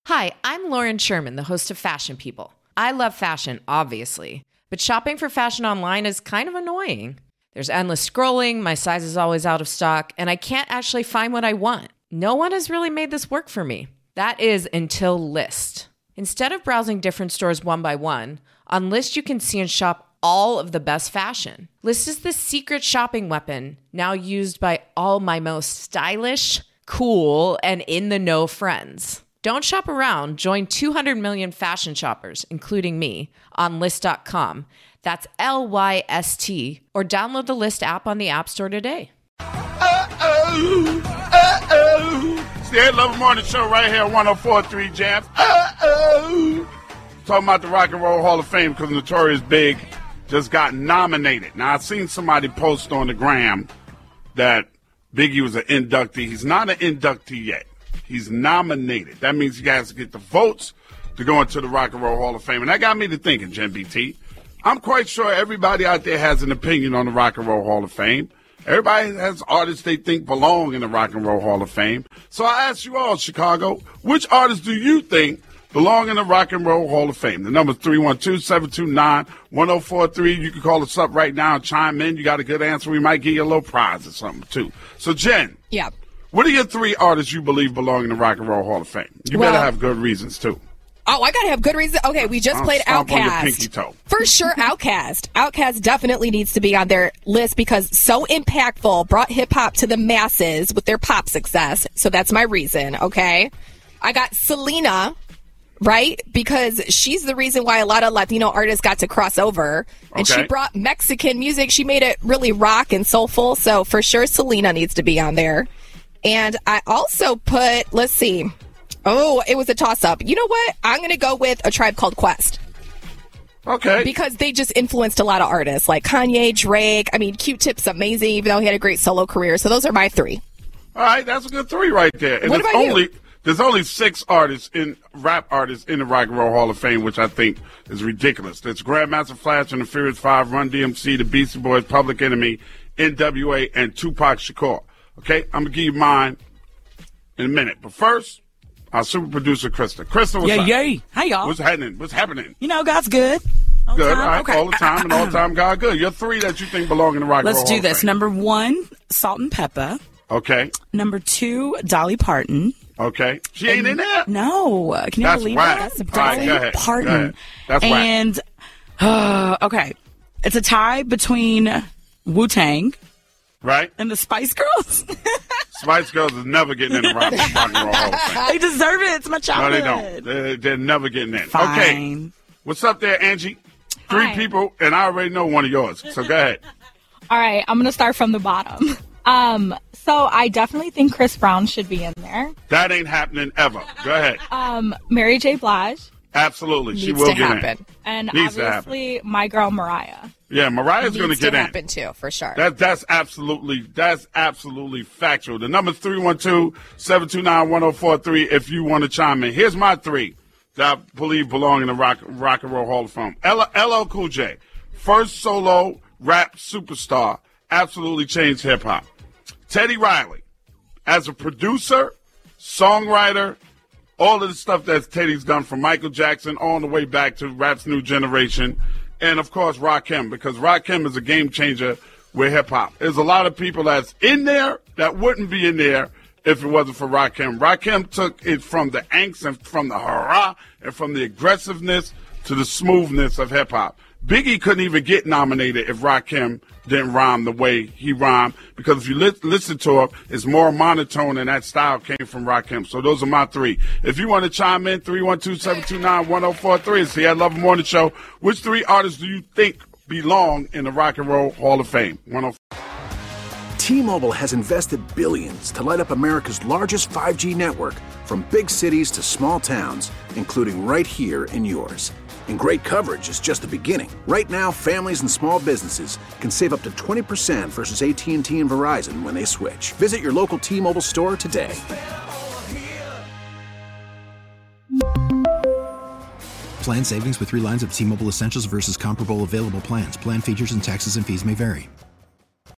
Hi, I'm Lauren Sherman, the host of Fashion People. I love fashion, obviously, but shopping for fashion online is kind of annoying. There's endless scrolling, my size is always out of stock, and I can't actually find what I want. No one has really made this work for me. That is until Lyst. Instead of browsing different stores one by one, on Lyst you can see and shop all of the best fashion. Lyst is the secret shopping weapon, now used by all my most stylish, cool, and in-the-know friends. Don't shop around. Join 200 million fashion shoppers, including me, on Lyst.com. That's Lyst, or download the Lyst app on the App Store today. It's the Ed Lover Morning Show right here, 104.3 Jams. Talking about the Rock and Roll Hall of Fame because Notorious Big just got nominated. Now, I've seen somebody post on the gram that Biggie was an inductee. He's not an inductee yet. He's nominated. That means he has to get the votes to go into the Rock and Roll Hall of Fame. And that got me to thinking, Jen BT. I'm quite sure everybody out there has an opinion on the Rock and Roll Hall of Fame. Everybody has artists they think belong in the Rock and Roll Hall of Fame. So I ask you all, Chicago, which artists do you think belong in the Rock and Roll Hall of Fame? The number's 312-729-1043. You can call us up right now and chime in. You got a good answer, we might give you a little prize or something, too. So, Jen. Yeah. What are your three artists you believe belong in the Rock and Roll Hall of Fame? You better have good reasons, too. Oh, I got to have good reasons. Okay, we just played Stomp on your Outkast. pinky toe. For sure, Outkast. Outkast definitely needs to be on their list because so impactful, brought hip-hop to the masses with their pop success. So that's my reason, okay? I got Selena, right? Because she's the reason why a lot of Latino artists got to cross over. And she brought Mexican music. She made it really rock and soulful. So for sure, Selena needs to be on there. And I also put, let's see. Oh, it was a toss-up. You know what? I'm going to go with A Tribe Called Quest. Okay. Because they just influenced a lot of artists like Kanye, Drake. I mean, Q-Tip's amazing, even though he had a great solo career. So those are my three. All right, that's a good three right there. And what about you? There's only 6 rap artists in the Rock and Roll Hall of Fame, which I think is ridiculous. That's Grandmaster Flash and the Furious Five, Run DMC, the Beastie Boys, Public Enemy, NWA, and Tupac Shakur. Okay, I'm going to give you mine in a minute. But first, our super producer, Krista. Krista, what's up? Yay. Hi, y'all. What's happening? You know, God's good. Good, all right. Okay. All the time, and all the time, God good. Your 3 that you think belong in the Rock and Roll Hall of Fame. Let's do this. Number 1, Salt and Pepper. Okay. Number 2, Dolly Parton. Okay. She ain't in there? No. Can you believe that? Dolly Parton. That's and, okay. It's a tie between Wu-Tang. Right. And the Spice Girls. Spice Girls is never getting in the Rock and Roll Hall of Fame. They deserve it. It's my childhood. No, they don't. They're never getting in. Fine. Okay. What's up there, Angie? 3 people, and I already know one of yours. So go ahead. All right. I'm going to start from the bottom. So I definitely think Chris Brown should be in there. That ain't happening ever. Go ahead. Mary J. Blige. Absolutely. She will get in. And obviously, my girl Mariah. Yeah, Mariah's going to get in. Happen too, for sure. That's absolutely factual. The number's 312-729-1043 if you want to chime in. Here's my 3 that I believe belong in the Rock and Roll Hall of Fame. LL Cool J, first solo rap superstar, absolutely changed hip-hop. Teddy Riley, as a producer, songwriter, all of the stuff that Teddy's done from Michael Jackson all the way back to rap's new generation. And, of course, Rakim, because Rakim is a game changer with hip-hop. There's a lot of people that's in there that wouldn't be in there if it wasn't for Rakim. Rakim took it from the angst and from the hurrah and from the aggressiveness to the smoothness of hip-hop. Biggie couldn't even get nominated if Rakim didn't rhyme the way he rhymed, because if you listen to him, it's more monotone, and that style came from Rakim. So those are my 3. If you want to chime in, 312-729-1043. It's the Ed Lover Morning Show. Which 3 artists do you think belong in the Rock and Roll Hall of Fame? T-Mobile has invested billions to light up America's largest 5G network, from big cities to small towns, including right here in yours. And great coverage is just the beginning. Right now, families and small businesses can save up to 20% versus AT&T and Verizon when they switch. Visit your local T-Mobile store today. Plan savings with 3 lines of T-Mobile Essentials versus comparable available plans. Plan features and taxes and fees may vary.